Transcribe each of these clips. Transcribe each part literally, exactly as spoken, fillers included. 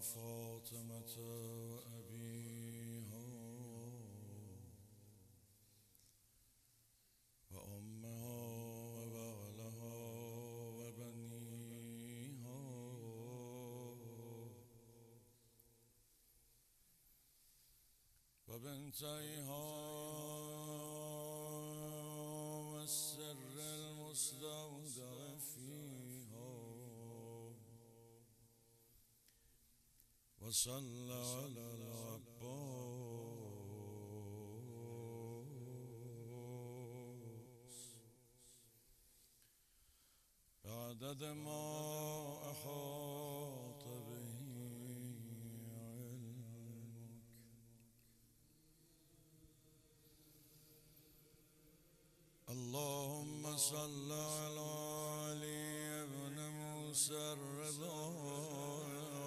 فاطمة أبيها وأمها وبعلها وبنيها وبنتيها والسر المستودع فيها وصلى على العباس بعدد ما أحاط به علمك. اللهم صل على علي بن موسى الرضا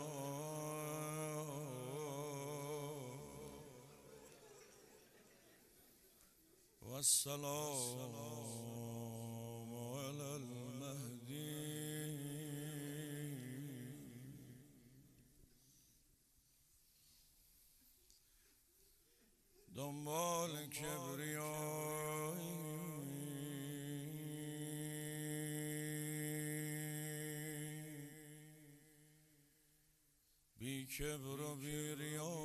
والسلام على المهدي دنبال کبریایی بی کبر و بی ریا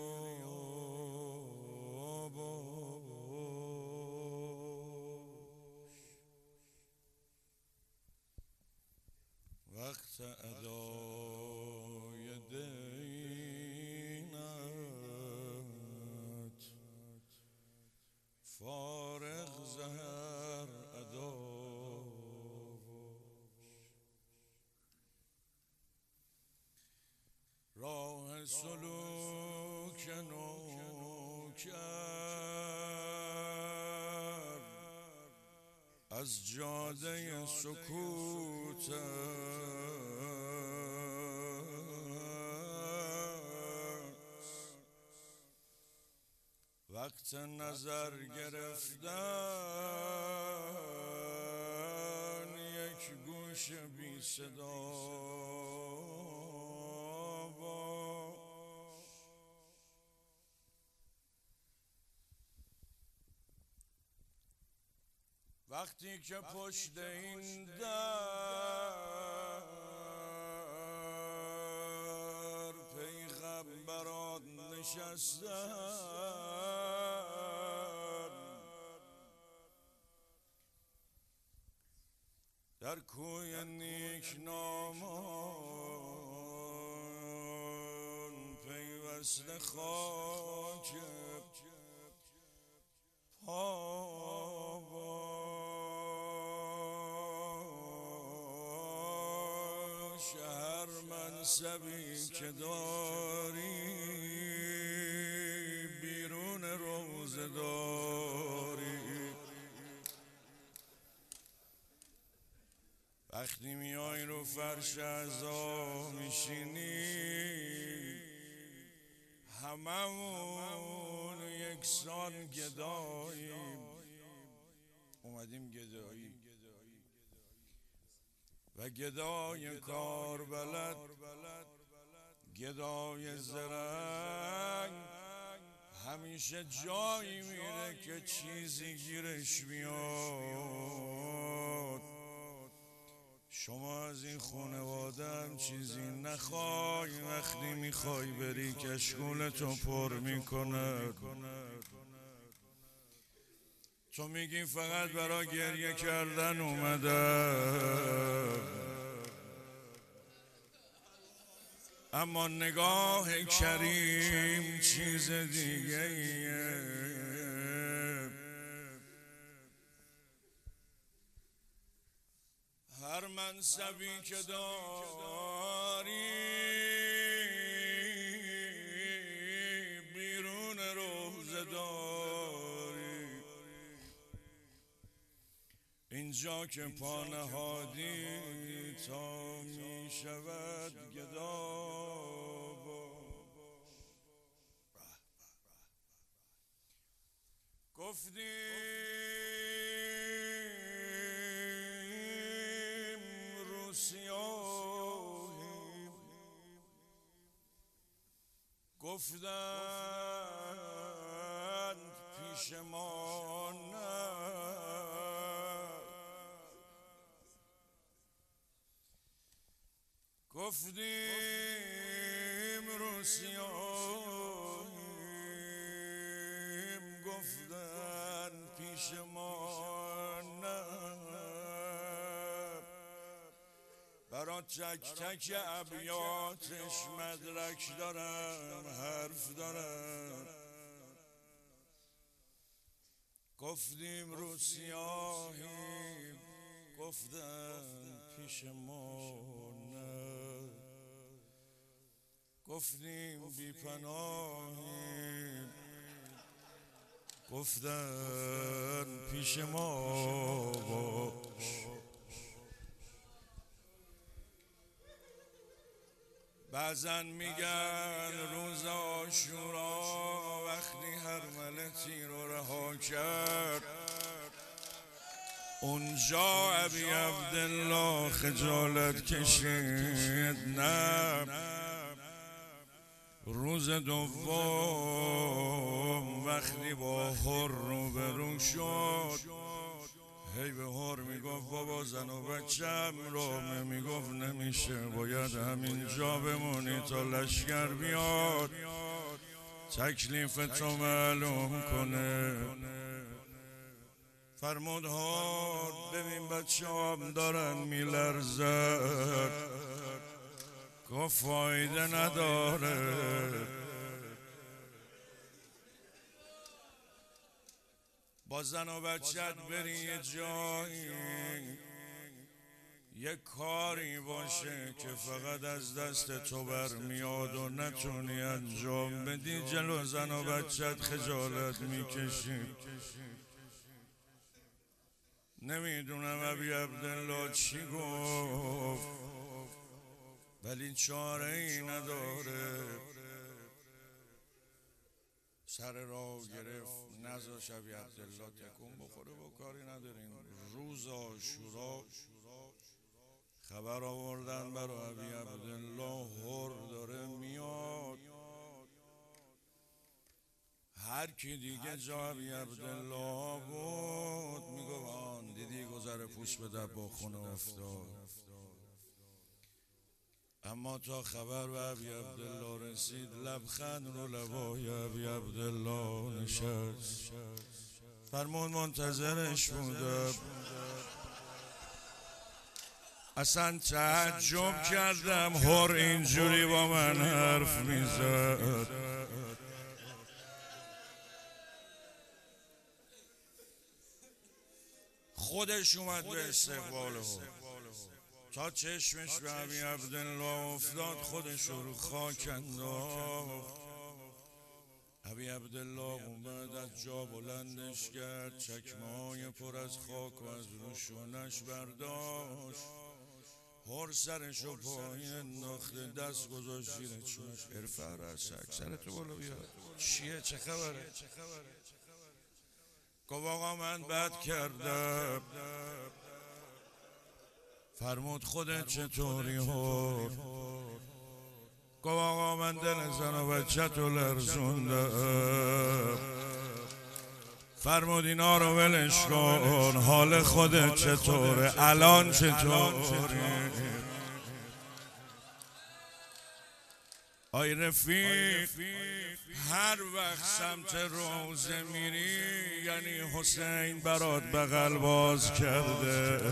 وقت ادای دینت فارغ زهر ادا راه سلوک نوکر از جاده سکوت وقت نظر گرفتن یک گوش بی صدا باش. وقتی که پشت این در پیغمبران نشستن در کوی نیکنامان پیوسته خاک پا باش. هر منصبی که داری بیرون روزه داری. وقتی میای رو فرش عزا میشینی هممون یکسان گداییم، اومدیم گدایی و گدای کار بلد، گدای زرنگ همیشه جایی میره که چیزی گیرش میاد. شما از این خانواده هم چیزی نخوای، وقتی میخوای بری کشکولتو پر میکنه. تو میگی فقط برای گریه کردن اومده، اما نگاه کریم چیز دیگه ایه. هر منصبی که داری بیرون روزه داری. اینجا که پا نهادی تا می شود گدا گفتیم رو سیاهیم گفتند پیش ما نه، گفتیم رو سیاهیم، گفتن پیش ما نه، برا تک تک ابیاتش مدرک دارم، حرف دارم. گفتیم رو سیاهیم، گفتن پیش ما نه، گفتیم بی پناهیم، گفتن پیش ما باش. بعضن میگن روز عاشورا وقتی هرمله تیر رو رها کرد، اونجا ابی عبدالله خجالت کشید. نه، روز دوم وقتی با هر روبرو شد، هی به هر میگفت بابا زن و بچم رو، میگفت نمیشه، باید همینجا بمونی تا لشکر بیاد تکلیف تو معلوم کنه. فرمود هر ببین بچه هم دارن میلرزن، گفت فایده نداره، با زن و بچت بری یه جایی یه کاری باشه که فقط از دست تو برمیاد و نتونی انجام بدی، جلو زن و بچت خجالت میکشی. نمیدونم ابی عبدالله چی گفت، ولی چاره ای نداره. سر راه گرفت، نذاش ابی عبدالله تکون بخوره، با کاری نداریم. روز عاشورا خبر آوردن برای ابی عبدالله هر داره میاد. هر کی دیگه جا ابی عبدالله بود میگو آن دیدی گذر پوش به دبا خونه افتاد. اما تا خبر به ابی عبدالله رسید، لبخند رو لبای ابی عبدالله نشست. فرمون منتظرش بودم، اصلا تعجب کردم هر اینجوری با من حرف میزد. خودش اومد به استقبال هر، تا چشمش به ابی عبدالله افتاد خودش رو خاک انداخت. ابی عبدالله اومد از جا بلندش کرد، چکمه‌های پر از خاک و از روشونش برداشت. هر سرشو پایین انداخته، دست گذاشت زیر چونش. ارفع رأسک، سرتو بالا بیار، چیه چه خبره؟ گفت آقا من بد کردم. فرمود خودت چطوری هر؟ گفت آقا من دل زن و بچت رو لرزوندم. فرمود اینا رو ولش کن، حال خودت چطوره؟ الان چطوری؟ آی رفیق، هر وقت سمت روزه میری یعنی حسین برات بغل باز کرده.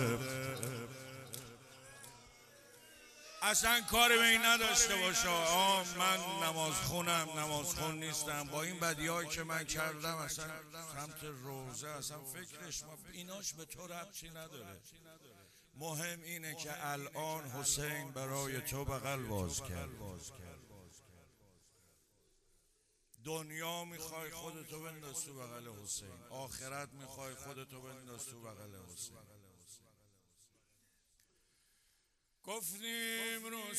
اصلا کاری به این نداشته باشه آه من نماز خونم نماز خون نیستم، با این بدیایی که من کردم اصلا سمت روزه اصلا فکرش ما ایناش به تو ربطی نداره. مهم اینه که الان حسین برای تو بغل باز کرد. دنیا میخوای خودتو بنداز تو بغل حسین، آخرت میخوای خودتو بنداز تو بغل حسین. گفتیم رو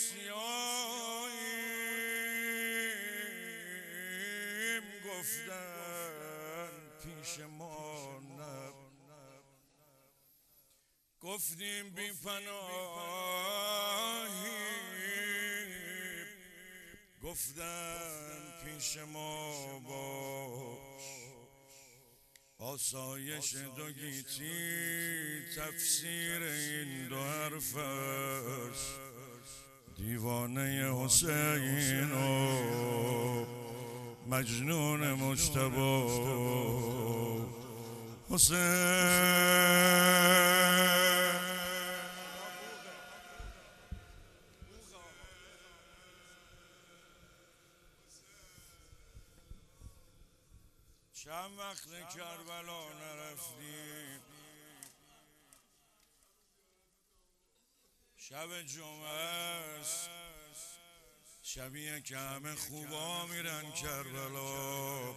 سیاهیم، گفتن پیش ما نه، گفتیم بی پناهیم، گفتن پیش ما باش آسایش دو گیتی تفسیر این دو حرف است دیوانه حسین و مجنون مجتبی حسین. چند وقت کربلا نرفتیم، شب جمعه است، شبیه که همه خوبا میرن کربلا.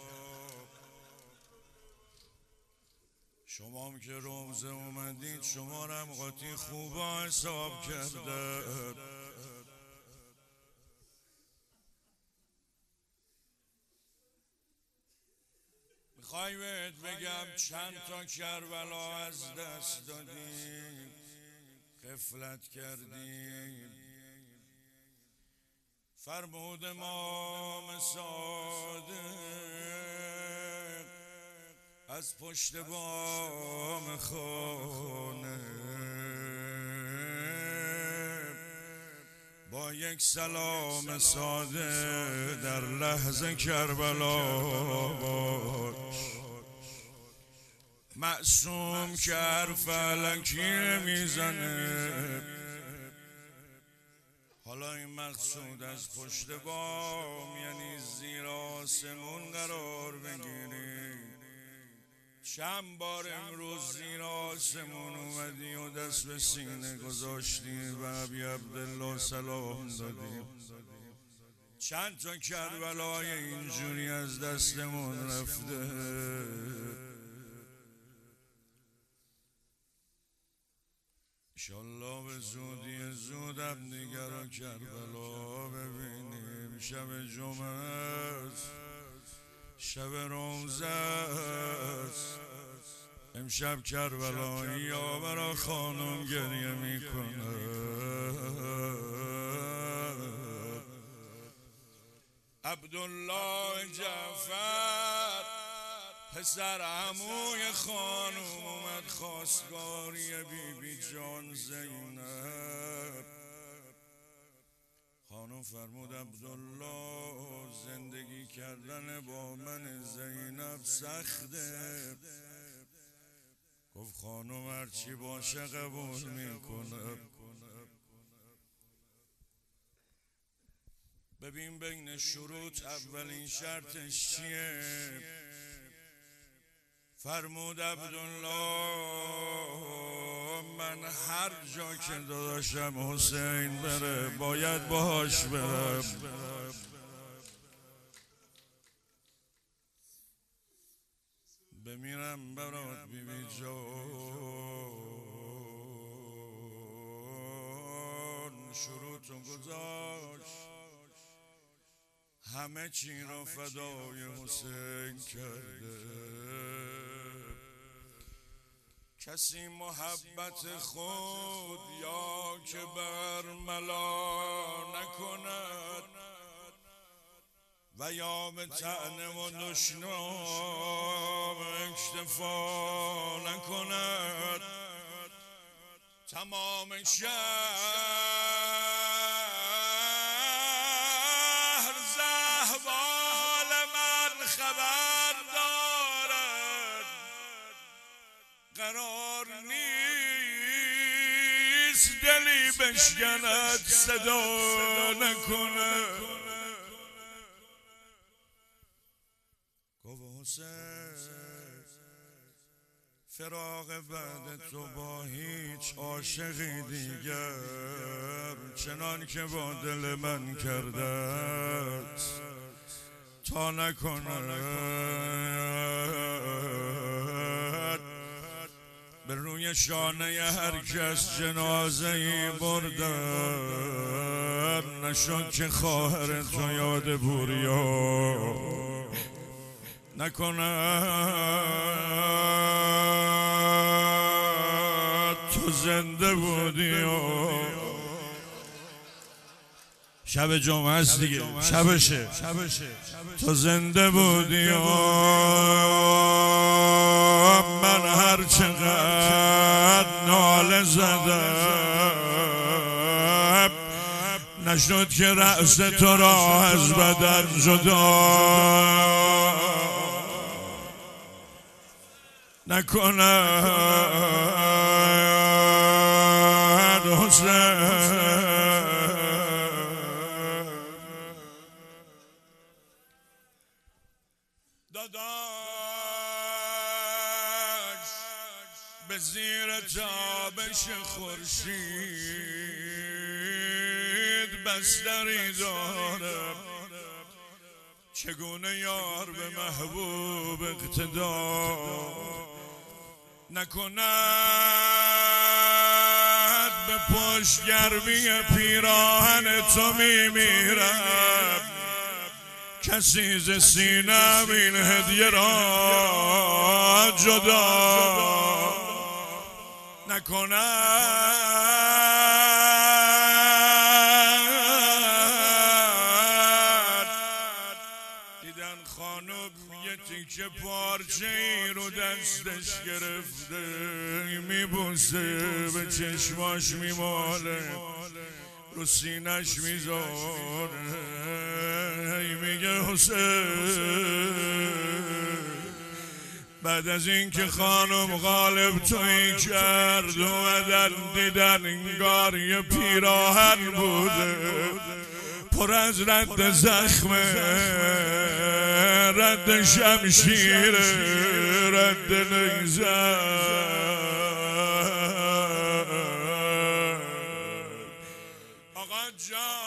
شما هم که روزه اومدید شما هم قاطی خوبا حساب کرده. میخوای بهت بگم چند تا کربلا از دست دادیم، غفلت کردیم. فرمود امام صادق از پشت بام خانه با یک سلام ساده در لحظه کربلا باش. معصوم که حرف الکی میزنه، حالا این مقصود از پشت بام یعنی زیر آسمون قرار بگیری. چند بار امروز زیر آسمون اومدی و دست به سینه گذاشتی و ابی عبدالله سلام دادی. چند تا کربلای اینجوری از دستمون رفته. انشالله به زودی زود هم دیگر رو کربلا ببینیم. شب جمعه است، شب روزه است، امشب کربلایی ها برا خانم گریه میکنه. عبدالله جعفر پسر عموی خانم اومد خواستگاری بی بی جان زینب. خانم فرمود عبدالله زندگی کردن با من زینب سخته. گفت خانم هرچی باشه قبول میکنم. ببین بین شروط اولین شرطش چیه؟ فرمود عبدالله من هر جا که داداشم حسین بره باید باهاش برم. بمیرم برات بی بی جان. شروطو گذاشت، همه چی را فدای حسین کرده. کسی محبت خود یا که برملا نکند و یا به طعنه و دشنام اکتفا نکند. تمام شهر زحوال من خبر دارد. قرار نیست دلی بشکند صدا نکنه. گفت حسین فراق بعد تو با هیچ عاشقی دیگر چنان که با دل من کردت تا نکند. به روی شانه هر کس جنازه‌ای بردن نشد که خواهر تو یاد بوریا نکند. تو زنده بودی و شب جمعه است دیگه، شبشه. تو زنده بودی من هر چقدر ناله زدم نشد که رأس تو را از بدن جدا نکند حسین. داداش به زیر تابش خورشید بستری دارم، چگونه یار به محبوب اقتدا نکند. به پشت گرمی پیراهن تو میمیرم، کسی ز سینم این هدیه را جدا نکند. دیدن خانم یه تیکه پارچه ای رو دستش گرفته میبوسه، به چشماش میماله، رو سینش میذاره، میگه حسین. بعد از اینکه خانم غالب تویی کرد اومدن دیدن انگار یه پیراهن بوده پر از رد زخمه، رد شمشیره، رد نیزه. آقا جان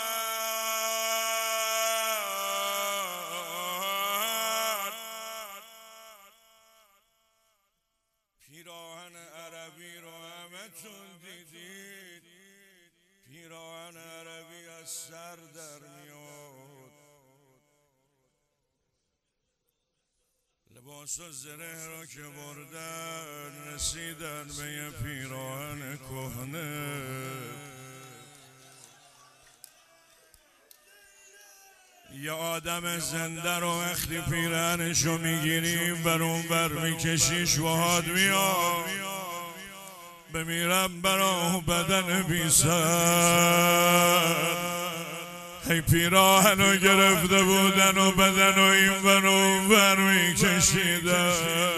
پیراهن عربی رو همتون دیدید، پیراهن عربی از سر در میاد، لباس و زره را که بردن رسیدن به یه پیراهن کهنه. یه آدم زنده رو وقتی پیراهنشو میگیریم بر اون بر میکشی شوهاد میاد، بمیرم برا بدن بی سر. هی پیراهنو گرفته بودن و بدن و این بر اون بر میکشیدن.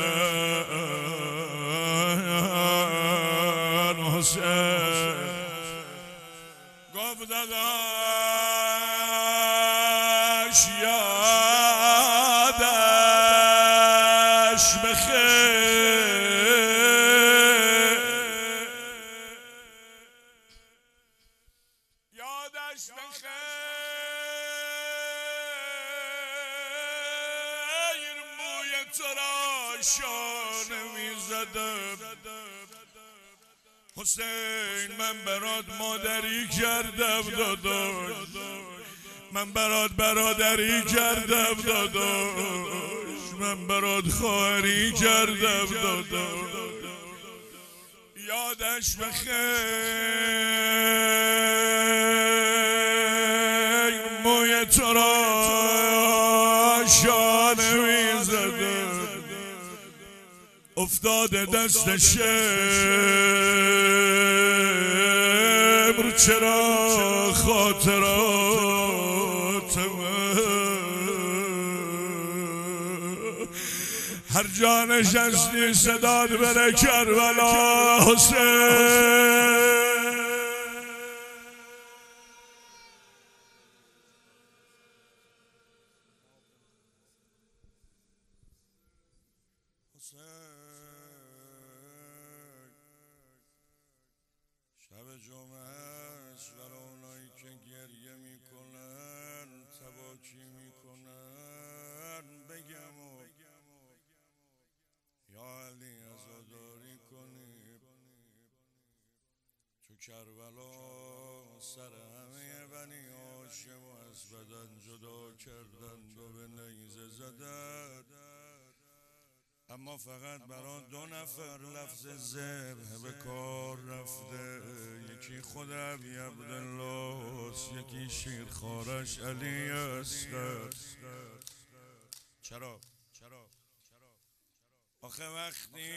حسین گفت داداش یادش بخیر، یادش بخیر، موی تو را شانه میزدم. حسین من برات مادری کردم داداش، من برات برادری کردم داداش، من برات خواهری کردم داداش. یادش بخیر، موی تو را شانه میزدم، افتاده دست شمر چرا خاطرات هر جا نشستی صداد بره کربلا. حسین شب جمعه است برای اونایی که گریه میکنن تباکی میکنن بگم و یا علی عزاداری کنی تو کربلا سر همه بنی هاشم و از بدن جدا کردند و به نیزه زدند. اما فقط برای دو نفر لفظ ذبح به کار رفته. یکی خود ابی عبدالله، یکی شیرخوارش علی اصغر. چرا؟ آخه وقتی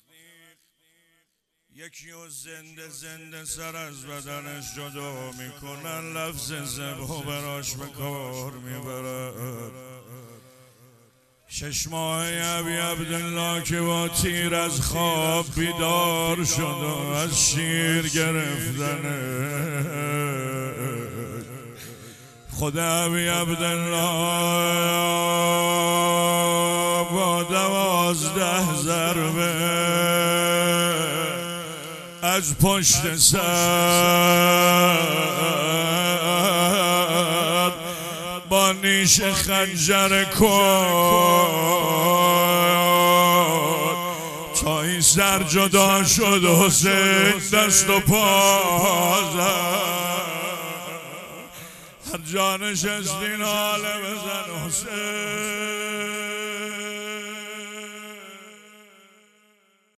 یکی رو زنده زنده سر از بدنش جدا میکنن، لفظ ذبح و براش به کار میبرن. شش ماه ابی عبدالله که با تیر از خواب بیدار شد و از شیر گرفتنه، خود ابی عبدالله با دوازده ضربه از پشت سر با نیش خنجر کن تا این سر جدا شد. حسین دست و پا زد، هر جا نشستین حاله بزن حسین.